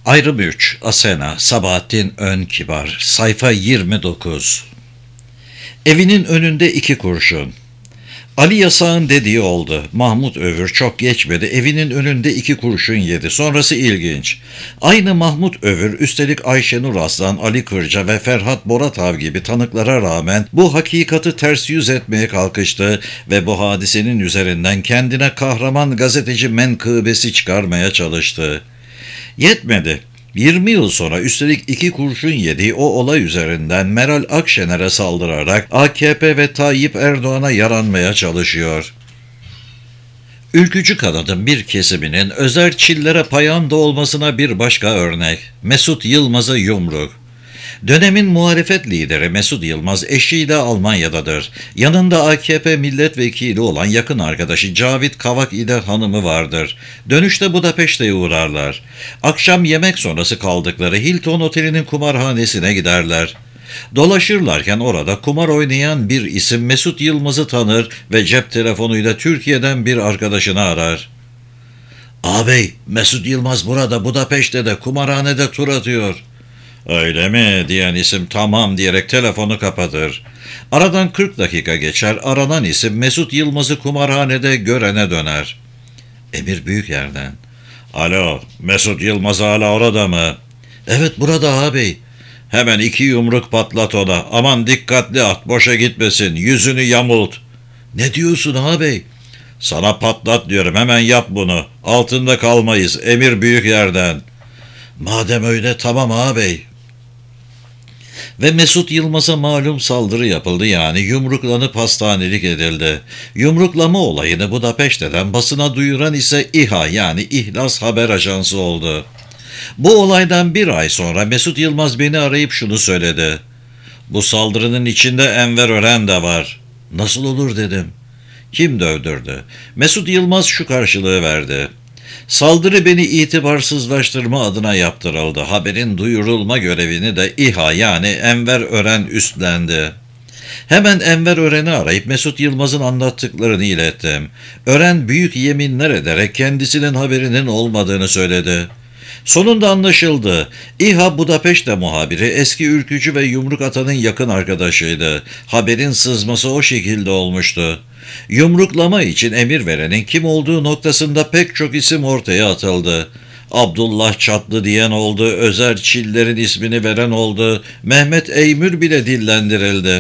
Ayrım 3, Asena, Sabahattin Önkibar, sayfa 29. Evinin önünde 2 kurşun. Ali Yasak'ın dediği oldu. Mahmut Övür çok geçmedi. Evinin önünde 2 kurşun yedi. Sonrası ilginç. Aynı Mahmut Övür, üstelik Ayşenur Aslan, Ali Kırca ve Ferhat Boratav gibi tanıklara rağmen bu hakikati ters yüz etmeye kalkıştı ve bu hadisenin üzerinden kendine kahraman gazeteci menkıbesi çıkarmaya çalıştı. Yetmedi. 20 yıl sonra üstelik 2 kurşun yediği o olay üzerinden Meral Akşener'e saldırarak AKP ve Tayyip Erdoğan'a yaranmaya çalışıyor. Ülkücü kanadın bir kesiminin özerçillere payanda olmasına bir başka örnek. Mesut Yılmaz'a yumruk. Dönemin muhalefet lideri Mesut Yılmaz eşiyle Almanya'dadır. Yanında AKP milletvekili olan yakın arkadaşı Cavit Kavak ile hanımı vardır. Dönüşte Budapeşte'ye uğrarlar. Akşam yemek sonrası kaldıkları Hilton Oteli'nin kumarhanesine giderler. Dolaşırlarken orada kumar oynayan bir isim Mesut Yılmaz'ı tanır ve cep telefonuyla Türkiye'den bir arkadaşını arar. "Ağabey, Mesut Yılmaz burada Budapeşte'de kumarhanede tur atıyor." "Öyle mi?" diyen isim tamam diyerek telefonu kapatır. Aradan 40 dakika geçer, aranan isim Mesut Yılmaz'ı kumarhanede görene döner. Emir Büyüker'den: "Alo, Mesut Yılmaz hala orada mı?" "Evet, burada ağabey." "Hemen 2 yumruk patlat ona, aman dikkatli at, boşa gitmesin, yüzünü yamult." "Ne diyorsun ağabey?" "Sana patlat diyorum, hemen yap bunu, altında kalmayız." Emir Büyüker'den: "Madem öyle tamam ağabey." Ve Mesut Yılmaz'a malum saldırı yapıldı, yani yumruklanıp hastanelik edildi. Yumruklama olayını Budapeşte'den basına duyuran ise İHA, yani İhlas Haber Ajansı oldu. Bu olaydan 1 ay sonra Mesut Yılmaz beni arayıp şunu söyledi: "Bu saldırının içinde Enver Ören de var." "Nasıl olur?" dedim. "Kim dövdürdü?" Mesut Yılmaz şu karşılığı verdi: "Saldırı beni itibarsızlaştırma adına yaptırıldı. Haberin duyurulma görevini de İHA, yani Enver Ören üstlendi." Hemen Enver Ören'i arayıp Mesut Yılmaz'ın anlattıklarını ilettim. Ören büyük yeminler ederek kendisinin haberinin olmadığını söyledi. Sonunda anlaşıldı. İHA Budapeşte muhabiri eski ülkücü ve yumruk atanın yakın arkadaşıydı. Haberin sızması o şekilde olmuştu. Yumruklama için emir verenin kim olduğu noktasında pek çok isim ortaya atıldı. Abdullah Çatlı diyen oldu, Özer Çiller'in ismini veren oldu, Mehmet Eymür bile dillendirildi.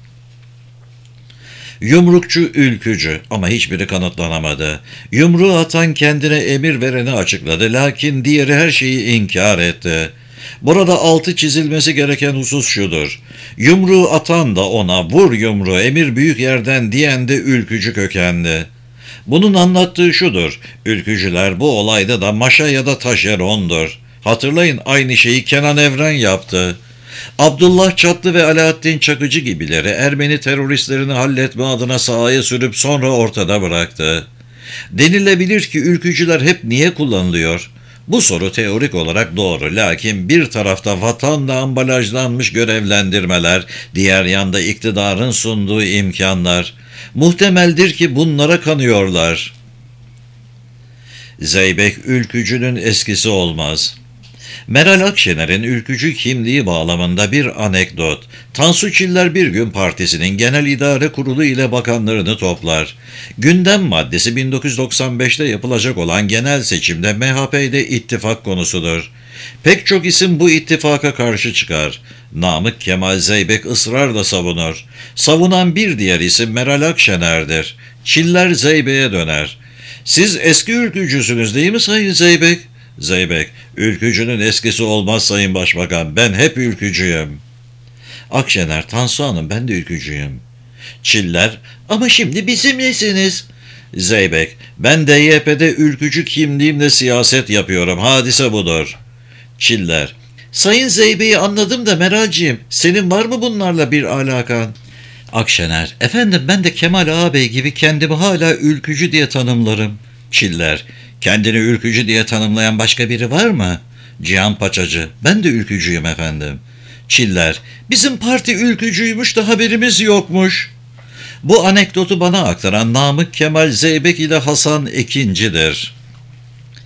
Yumrukçu, ülkücü, ama hiçbiri kanıtlanamadı. Yumruğu atan kendine emir vereni açıkladı, lakin diğeri her şeyi inkar etti. Burada altı çizilmesi gereken husus şudur: yumruğu atan da ona "vur yumruğu, emir büyük yerden" diyen de ülkücü kökenli. Bunun anlattığı şudur: ülkücüler bu olayda da maşa ya da taşerondur. Hatırlayın, aynı şeyi Kenan Evren yaptı. Abdullah Çatlı ve Alaaddin Çakıcı gibileri Ermeni teröristlerini halletme adına sahaya sürüp sonra ortada bıraktı. Denilebilir ki ülkücüler hep niye kullanılıyor? Bu soru teorik olarak doğru, lakin bir tarafta vatanla ambalajlanmış görevlendirmeler, diğer yanda iktidarın sunduğu imkanlar. Muhtemeldir ki bunlara kanıyorlar. Zeybek ülkücünün eskisi olmaz. Meral Akşener'in ülkücü kimliği bağlamında bir anekdot. Tansu Çiller bir gün partisinin genel idare kurulu ile bakanlarını toplar. Gündem maddesi 1995'te yapılacak olan genel seçimde MHP'de ittifak konusudur. Pek çok isim bu ittifaka karşı çıkar. Namık Kemal Zeybek ısrarla savunur. Savunan bir diğer isim Meral Akşener'dir. Çiller Zeybek'e döner: "Siz eski ülkücüsünüz değil mi Sayın Zeybek?" Zeybek: "Ülkücünün eskisi olmaz Sayın Başbakan, ben hep ülkücüyüm." Akşener: "Tansu Hanım, ben de ülkücüyüm." Çiller: "Ama şimdi bizimlesiniz." Zeybek: "Ben DYP'de ülkücü kimliğimle siyaset yapıyorum, hadise budur." Çiller: "Sayın Zeybek'i anladım da Meralciğim, senin var mı bunlarla bir alakan?" Akşener: "Efendim, ben de Kemal ağabey gibi kendimi hala ülkücü diye tanımlarım." Çiller: "Kendini ülkücü diye tanımlayan başka biri var mı?" Cihan Paçacı: "Ben de ülkücüyüm efendim." Çiller: "Bizim parti ülkücüymüş de haberimiz yokmuş." Bu anekdotu bana aktaran Namık Kemal Zeybek ile Hasan Ekinci'dir.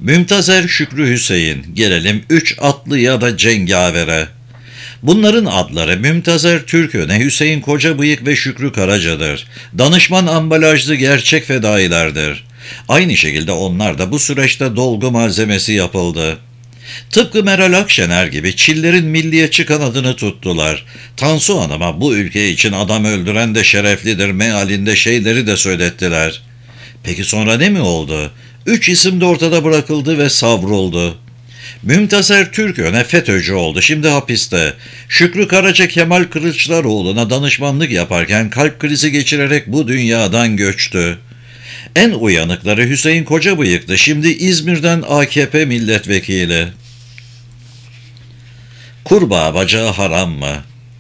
Mümtazer Şükrü Hüseyin, gelelim 3 atlı ya da cengavere. Bunların adları Mümtazer Türköne, Hüseyin Kocabıyık ve Şükrü Karaca'dır. Danışman ambalajlı gerçek fedailerdir. Aynı şekilde onlar da bu süreçte dolgu malzemesi yapıldı. Tıpkı Meral Akşener gibi Çillerin milliyetçi kanadını tuttular. Tansu Hanım'a bu ülke için adam öldüren de şereflidir mealinde şeyleri de söylettiler. Peki sonra ne mi oldu? 3 isim de ortada bırakıldı ve savruldu. Mümtazer Türköne FETÖ'cü oldu, şimdi hapiste. Şükrü Karaca Kemal Kılıçdaroğlu'na danışmanlık yaparken kalp krizi geçirerek bu dünyadan göçtü. En uyanıkları Hüseyin Kocabıyık'tı, şimdi İzmir'den AKP milletvekili. Kurbağa bacağı haram mı?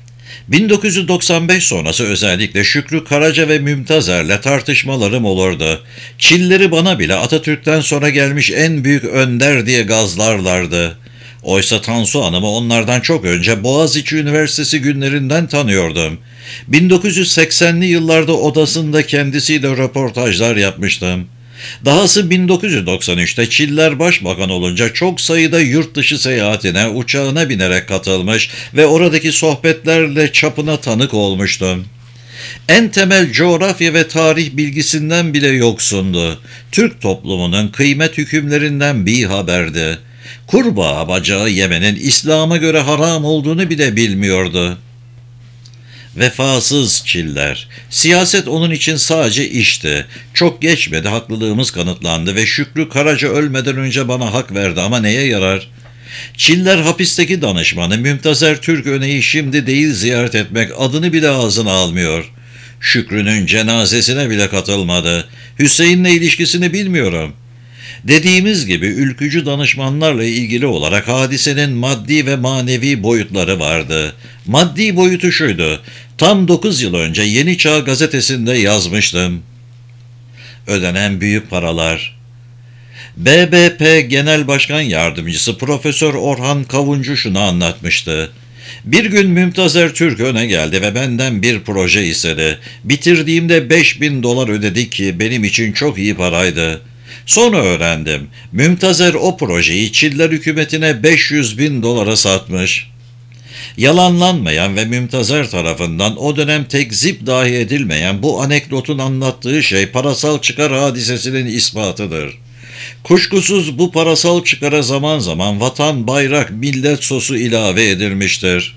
1995 sonrası özellikle Şükrü Karaca ve Mümtazer'le tartışmalarım olurdu. Çilleri bana bile Atatürk'ten sonra gelmiş en büyük önder diye gazlarlardı. Oysa Tansu Hanım'ı onlardan çok önce Boğaziçi Üniversitesi günlerinden tanıyordum. 1980'li yıllarda odasında kendisiyle röportajlar yapmıştım. Dahası 1993'te Çiller Başbakan olunca çok sayıda yurt dışı seyahatine, uçağına binerek katılmış ve oradaki sohbetlerle çapına tanık olmuştum. En temel coğrafya ve tarih bilgisinden bile yoksundu. Türk toplumunun kıymet hükümlerinden bir haberdi. Kurbağa bacağı yemenin İslam'a göre haram olduğunu bile bilmiyordu. Vefasız Çiller. Siyaset onun için sadece işti. Çok geçmedi, haklılığımız kanıtlandı ve Şükrü Karaca ölmeden önce bana hak verdi ama neye yarar? Çiller hapisteki danışmanı Mümtazer Türköne'yi şimdi değil ziyaret etmek, adını bile ağzına almıyor. Şükrü'nün cenazesine bile katılmadı. Hüseyin'le ilişkisini bilmiyorum. Dediğimiz gibi ülkücü danışmanlarla ilgili olarak hadisenin maddi ve manevi boyutları vardı. Maddi boyutu şuydu: tam 9 yıl önce Yeni Çağ gazetesinde yazmıştım. Ödenen büyük paralar. BBP Genel Başkan Yardımcısı Profesör Orhan Kavuncu şunu anlatmıştı. Bir gün Mümtazer Türköne geldi ve benden bir proje istedi. Bitirdiğimde $5.000 ödedik ki benim için çok iyi paraydı. Sonra öğrendim. Mümtazer o projeyi Çiller hükümetine $500.000 satmış. Yalanlanmayan ve Mümtazer tarafından o dönem tekzip dahi edilmeyen bu anekdotun anlattığı şey parasal çıkar hadisesinin ispatıdır. Kuşkusuz bu parasal çıkara zaman zaman vatan, bayrak, millet sosu ilave edilmiştir.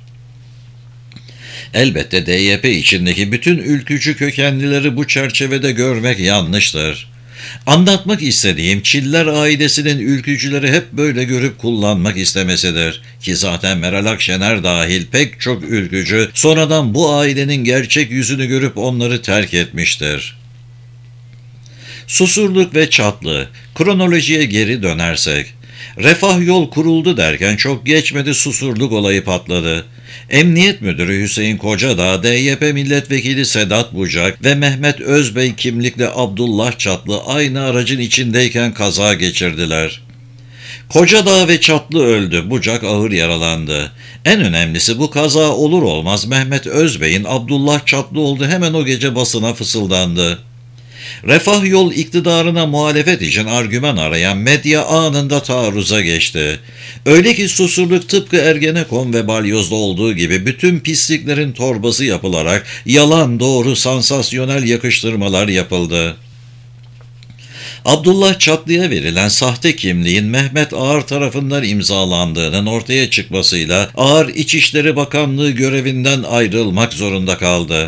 Elbette DYP içindeki bütün ülkücü kökenlileri bu çerçevede görmek yanlıştır. Anlatmak istediğim Çiller ailesinin ülkücüleri hep böyle görüp kullanmak istemesidir. Ki zaten Meral Akşener dahil pek çok ülkücü sonradan bu ailenin gerçek yüzünü görüp onları terk etmiştir. Susurluk ve Çatlı. Kronolojiye geri dönersek. Refah Yol kuruldu derken çok geçmedi, Susurluk olayı patladı. Emniyet Müdürü Hüseyin Kocadağ, DYP Milletvekili Sedat Bucak ve Mehmet Özbey kimlikli Abdullah Çatlı aynı aracın içindeyken kaza geçirdiler. Kocadağ ve Çatlı öldü, Bucak ağır yaralandı. En önemlisi bu kaza olur olmaz Mehmet Özbey'in Abdullah Çatlı oldu hemen o gece basına fısıldandı. Refah Yol iktidarına muhalefet için argüman arayan medya anında taarruza geçti. Öyle ki Susurluk tıpkı Ergenekon ve Balyoz'da olduğu gibi bütün pisliklerin torbası yapılarak yalan doğru sansasyonel yakıştırmalar yapıldı. Abdullah Çatlı'ya verilen sahte kimliğin Mehmet Ağar tarafından imzalandığının ortaya çıkmasıyla Ağar İçişleri Bakanlığı görevinden ayrılmak zorunda kaldı.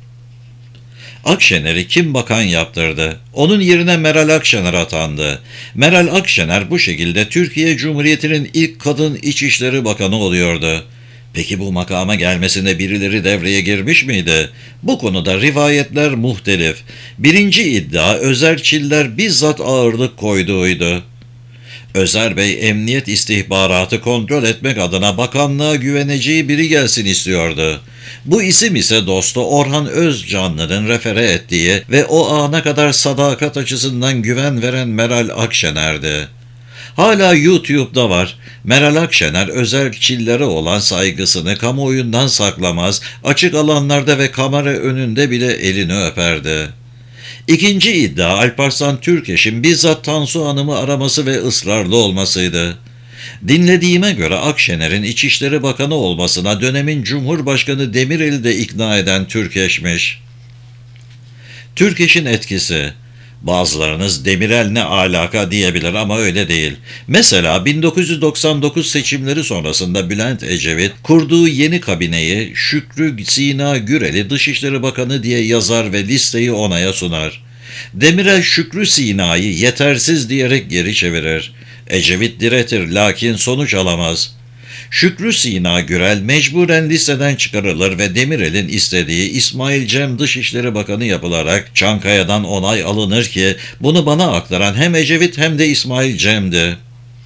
Akşener'i kim bakan yaptırdı? Onun yerine Meral Akşener atandı. Meral Akşener bu şekilde Türkiye Cumhuriyeti'nin ilk kadın İçişleri Bakanı oluyordu. Peki bu makama gelmesinde birileri devreye girmiş miydi? Bu konuda rivayetler muhtelif. Birinci iddia Özer Çiller bizzat ağırlık koyduğuydu. Özer Bey emniyet istihbaratı kontrol etmek adına bakanlığa güveneceği biri gelsin istiyordu. Bu isim ise dostu Orhan Özcanlı'nın refere ettiği ve o ana kadar sadakat açısından güven veren Meral Akşener'di. Hala YouTube'da var. Meral Akşener özelçillere olan saygısını kamuoyundan saklamaz, açık alanlarda ve kamera önünde bile elini öperdi. İkinci iddia Alparslan Türkeş'in bizzat Tansu Hanım'ı araması ve ısrarlı olmasıydı. Dinlediğime göre Akşener'in İçişleri Bakanı olmasına dönemin Cumhurbaşkanı Demirel'i de ikna eden Türkeş'miş. Türkeş'in etkisi. Bazılarınız Demirel ne alaka diyebilir ama öyle değil. Mesela 1999 seçimleri sonrasında Bülent Ecevit kurduğu yeni kabineyi Şükrü Sina Gürel'i Dışişleri Bakanı diye yazar ve listeyi onaya sunar. Demirel Şükrü Sina'yı yetersiz diyerek geri çevirir. Ecevit diretir lakin sonuç alamaz. Şükrü Sina Gürel mecburen listeden çıkarılır ve Demirel'in istediği İsmail Cem Dışişleri Bakanı yapılarak Çankaya'dan onay alınır ki bunu bana aktaran hem Ecevit hem de İsmail Cem'di.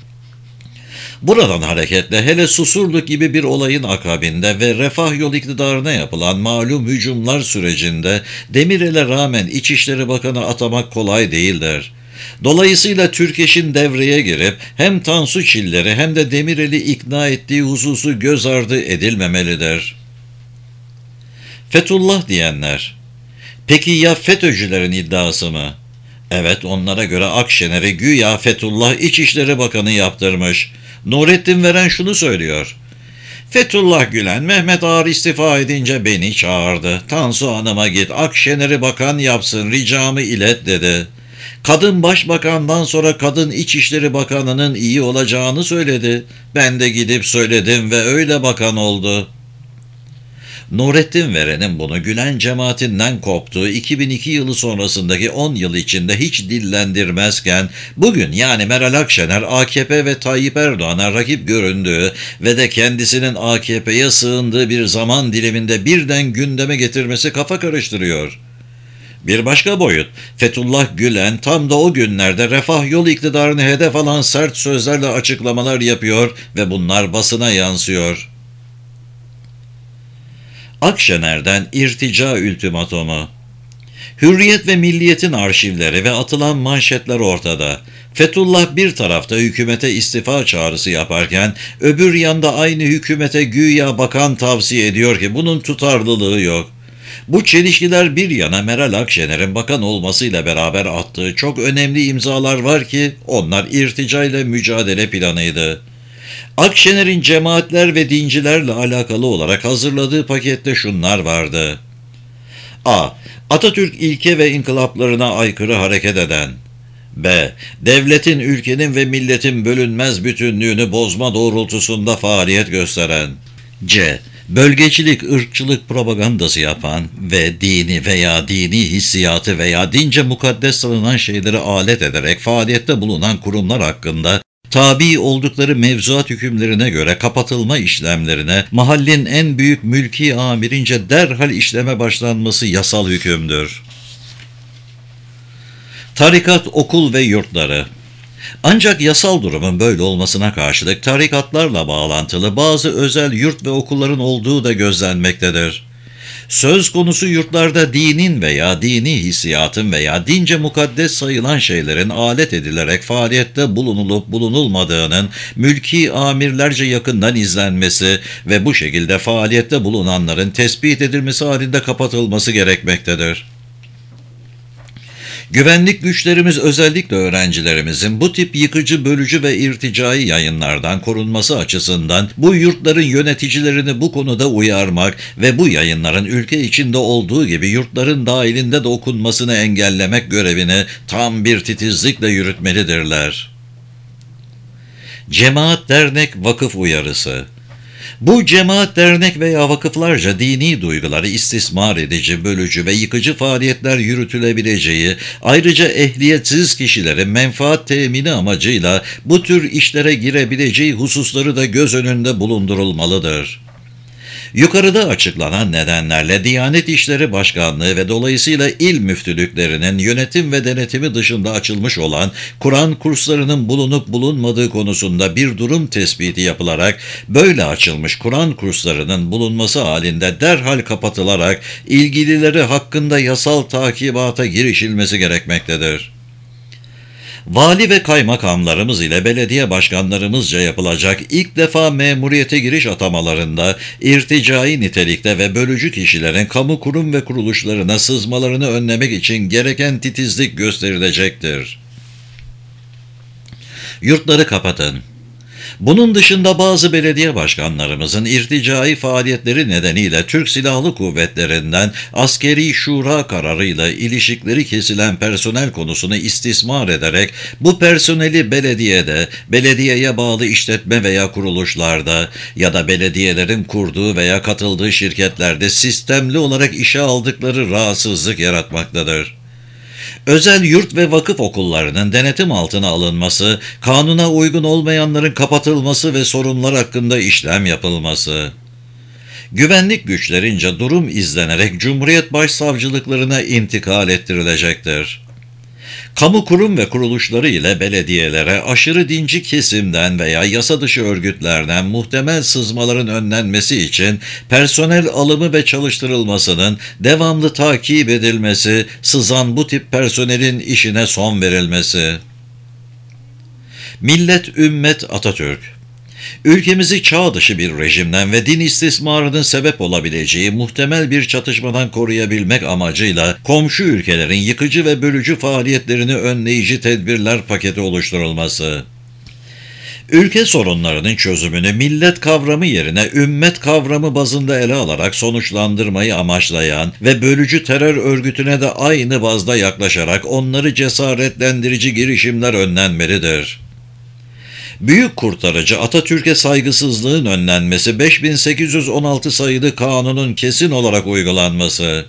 Buradan hareketle hele Susurluk gibi bir olayın akabinde ve Refah Yol iktidarına yapılan malum hücumlar sürecinde Demirel'e rağmen İçişleri Bakanı atamak kolay değildir. Dolayısıyla Türkeş'in devreye girip hem Tansu Çiller'i hem de Demirel'i ikna ettiği hususu göz ardı edilmemelidir. Fethullah diyenler. Peki ya FETÖ'cülerin iddiası mı? Evet, onlara göre Akşener'i güya Fethullah İçişleri Bakanı yaptırmış. Nurettin Veren şunu söylüyor. Fethullah Gülen, Mehmet Ağar istifa edince beni çağırdı. Tansu Hanım'a git Akşener'i bakan yapsın, ricamı ilet dedi. Kadın başbakandan sonra kadın İçişleri Bakanı'nın iyi olacağını söyledi. Ben de gidip söyledim ve öyle bakan oldu. Nurettin Veren'in bunu Gülen cemaatinden koptuğu 2002 yılı sonrasındaki 10 yıl içinde hiç dillendirmezken bugün yani Meral Akşener AKP ve Tayyip Erdoğan'a rakip göründüğü ve de kendisinin AKP'ye sığındığı bir zaman diliminde birden gündeme getirmesi kafa karıştırıyor. Bir başka boyut, Fethullah Gülen tam da o günlerde Refah Yol iktidarını hedef alan sert sözlerle açıklamalar yapıyor ve bunlar basına yansıyor. Akşener'den irtica ultimatomu. Hürriyet ve Milliyet'in arşivleri ve atılan manşetler ortada. Fethullah bir tarafta hükümete istifa çağrısı yaparken öbür yanda aynı hükümete güya bakan tavsiye ediyor ki bunun tutarlılığı yok. Bu çelişkiler bir yana Meral Akşener'in bakan olmasıyla beraber attığı çok önemli imzalar var ki onlar irtica ile mücadele planıydı. Akşener'in cemaatler ve dincilerle alakalı olarak hazırladığı pakette şunlar vardı. A. Atatürk ilke ve inkılaplarına aykırı hareket eden. B. Devletin, ülkenin ve milletin bölünmez bütünlüğünü bozma doğrultusunda faaliyet gösteren. C. Bölgecilik, ırkçılık propagandası yapan ve dini veya dini hissiyatı veya dince mukaddes sanılan şeyleri alet ederek faaliyette bulunan kurumlar hakkında tabi oldukları mevzuat hükümlerine göre kapatılma işlemlerine mahallin en büyük mülki amirince derhal işleme başlanması yasal hükümdür. Tarikat, okul ve yurtları. Ancak yasal durumun böyle olmasına karşılık tarikatlarla bağlantılı bazı özel yurt ve okulların olduğu da gözlenmektedir. Söz konusu yurtlarda dinin veya dini hissiyatın veya dince mukaddes sayılan şeylerin alet edilerek faaliyette bulunulup bulunulmadığının mülki amirlerce yakından izlenmesi ve bu şekilde faaliyette bulunanların tespit edilmesi halinde kapatılması gerekmektedir. Güvenlik güçlerimiz özellikle öğrencilerimizin bu tip yıkıcı, bölücü ve irticai yayınlardan korunması açısından bu yurtların yöneticilerini bu konuda uyarmak ve bu yayınların ülke içinde olduğu gibi yurtların dahilinde de okunmasını engellemek görevini tam bir titizlikle yürütmelidirler. Cemaat, dernek, vakıf uyarısı. Bu cemaat, dernek veya vakıflarca dini duyguları istismar edici, bölücü ve yıkıcı faaliyetler yürütülebileceği, ayrıca ehliyetsiz kişilerin menfaat temini amacıyla bu tür işlere girebileceği hususları da göz önünde bulundurulmalıdır. Yukarıda açıklanan nedenlerle Diyanet İşleri Başkanlığı ve dolayısıyla il müftülüklerinin yönetim ve denetimi dışında açılmış olan Kur'an kurslarının bulunup bulunmadığı konusunda bir durum tespiti yapılarak böyle açılmış Kur'an kurslarının bulunması halinde derhal kapatılarak ilgilileri hakkında yasal takibata girişilmesi gerekmektedir. Vali ve kaymakamlarımız ile belediye başkanlarımızca yapılacak ilk defa memuriyete giriş atamalarında irticai nitelikte ve bölücü kişilerin kamu kurum ve kuruluşlarına sızmalarını önlemek için gereken titizlik gösterilecektir. Yurtları kapatın. Bunun dışında bazı belediye başkanlarımızın irticai faaliyetleri nedeniyle Türk Silahlı Kuvvetleri'nden askeri şura kararıyla ilişikleri kesilen personel konusunu istismar ederek bu personeli belediyede, belediyeye bağlı işletme veya kuruluşlarda ya da belediyelerin kurduğu veya katıldığı şirketlerde sistemli olarak işe aldıkları rahatsızlık yaratmaktadır. Özel yurt ve vakıf okullarının denetim altına alınması, kanuna uygun olmayanların kapatılması ve sorunlar hakkında işlem yapılması. Güvenlik güçlerince durum izlenerek Cumhuriyet Başsavcılıklarına intikal ettirilecektir. Kamu kurum ve kuruluşları ile belediyelere aşırı dinci kesimden veya yasa dışı örgütlerden muhtemel sızmaların önlenmesi için personel alımı ve çalıştırılmasının devamlı takip edilmesi, sızan bu tip personelin işine son verilmesi. Millet, ümmet, Atatürk. Ülkemizi çağ dışı bir rejimden ve din istismarının sebep olabileceği muhtemel bir çatışmadan koruyabilmek amacıyla komşu ülkelerin yıkıcı ve bölücü faaliyetlerini önleyici tedbirler paketi oluşturulması. Ülke sorunlarının çözümünü millet kavramı yerine ümmet kavramı bazında ele alarak sonuçlandırmayı amaçlayan ve bölücü terör örgütüne de aynı bazda yaklaşarak onları cesaretlendirici girişimler önlenmelidir. Büyük kurtarıcı Atatürk'e saygısızlığın önlenmesi, 5816 sayılı kanunun kesin olarak uygulanması.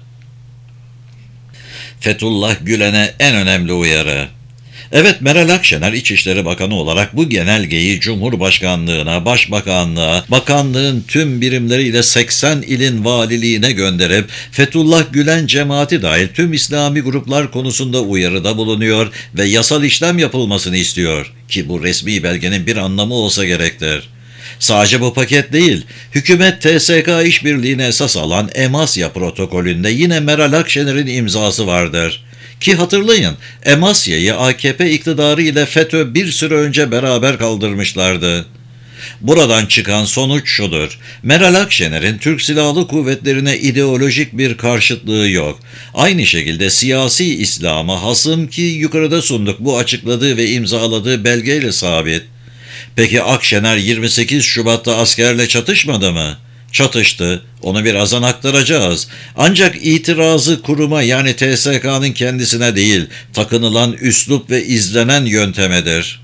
Fethullah Gülen'e en önemli uyarı. Evet, Meral Akşener İçişleri Bakanı olarak bu genelgeyi Cumhurbaşkanlığına, Başbakanlığa, bakanlığın tüm birimleriyle 80 ilin valiliğine gönderip Fethullah Gülen cemaati dahil tüm İslami gruplar konusunda uyarıda bulunuyor ve yasal işlem yapılmasını istiyor ki bu resmi belgenin bir anlamı olsa gerektir. Sadece bu paket değil, hükümet TSK işbirliğine esas alan Emasya protokolünde yine Meral Akşener'in imzası vardır. Ki hatırlayın, Emasya'yı AKP iktidarı ile FETÖ bir süre önce beraber kaldırmışlardı. Buradan çıkan sonuç şudur: Meral Akşener'in Türk Silahlı Kuvvetleri'ne ideolojik bir karşıtlığı yok. Aynı şekilde siyasi İslam'a hasım ki yukarıda sunduk bu açıkladığı ve imzaladığı belgeyle sabit. Peki Akşener 28 Şubat'ta askerle çatışmadı mı? Çatıştı. Onu birazdan aktaracağız. Ancak itirazı kuruma yani TSK'nın kendisine değil, takınılan üslup ve izlenen yöntemedir.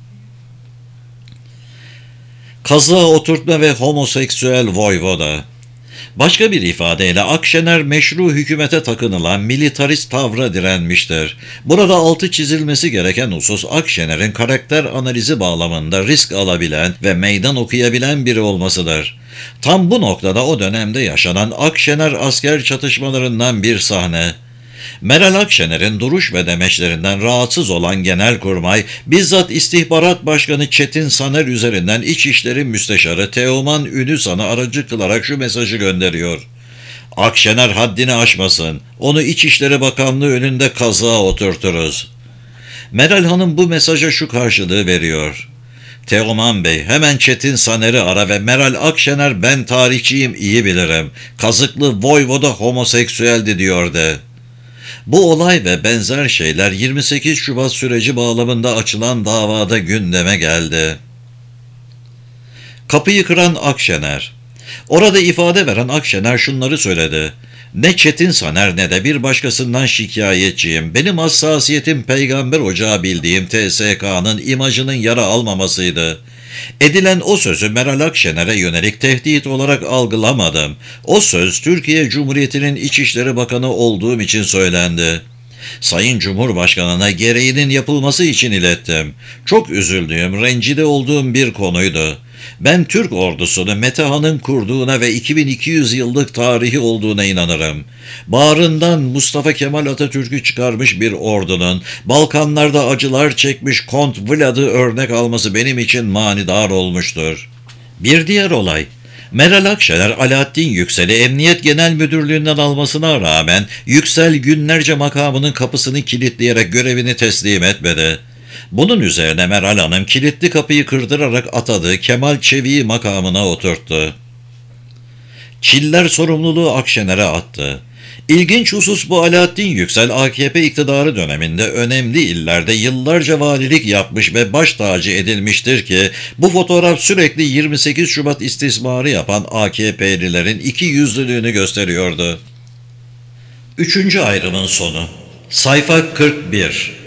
Kazığa oturtma ve homoseksüel voyvoda. Başka bir ifadeyle Akşener meşru hükümete takınılan militarist tavra direnmiştir. Burada altı çizilmesi gereken husus Akşener'in karakter analizi bağlamında risk alabilen ve meydan okuyabilen biri olmasıdır. Tam bu noktada o dönemde yaşanan Akşener asker çatışmalarından bir sahne. Meral Akşener'in duruş ve demeçlerinden rahatsız olan Genelkurmay, bizzat İstihbarat Başkanı Çetin Saner üzerinden İçişleri Müsteşarı Teoman Ünüsan'ı aracı kılarak şu mesajı gönderiyor: Akşener haddini aşmasın, onu İçişleri Bakanlığı önünde kazığa oturturuz. Meral Hanım bu mesaja şu karşılığı veriyor: Teoman Bey, hemen Çetin Saner'i ara ve Meral Akşener ben tarihçiyim iyi bilirim, kazıklı voyvoda homoseksüeldi diyor de. Bu olay ve benzer şeyler 28 Şubat süreci bağlamında açılan davada gündeme geldi. Kapıyı kıran Akşener. Orada ifade veren Akşener şunları söyledi: Ne Çetin Saner ne de bir başkasından şikayetçiyim. Benim hassasiyetim peygamber ocağı bildiğim TSK'nın imajının yara almamasıydı. Edilen o sözü Meral Akşener'e yönelik tehdit olarak algılamadım. O söz Türkiye Cumhuriyeti'nin İçişleri Bakanı olduğum için söylendi. Sayın Cumhurbaşkanı'na gereğinin yapılması için ilettim. Çok üzüldüğüm, rencide olduğum bir konuydu. Ben Türk ordusunu Metehan'ın kurduğuna ve 2200 yıllık tarihi olduğuna inanırım. Bağrından Mustafa Kemal Atatürk'ü çıkarmış bir ordunun Balkanlarda acılar çekmiş Kont Vlad'ı örnek alması benim için manidar olmuştur. Bir diğer olay: Meral Akşener, Alaaddin Yüksel'i Emniyet Genel Müdürlüğü'nden almasına rağmen Yüksel günlerce makamının kapısını kilitleyerek görevini teslim etmedi. Bunun üzerine Meral Hanım kilitli kapıyı kırdırarak atadığı Kemal Çevik'i makamına oturttu. Çiller sorumluluğu Akşener'e attı. İlginç husus bu: Alaaddin Yüksel, AKP iktidarı döneminde önemli illerde yıllarca valilik yapmış ve baş tacı edilmiştir ki, bu fotoğraf sürekli 28 Şubat istismarı yapan AKP'lilerin ikiyüzlülüğünü gösteriyordu. Üçüncü ayrımın sonu. Sayfa 41.